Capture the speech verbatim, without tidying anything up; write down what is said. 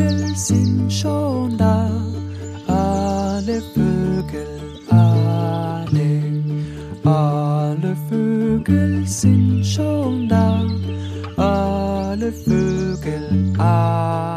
Vögel sind schon da, alle Vögel, alle, alle Vögel sind schon da, alle Vögel, alle.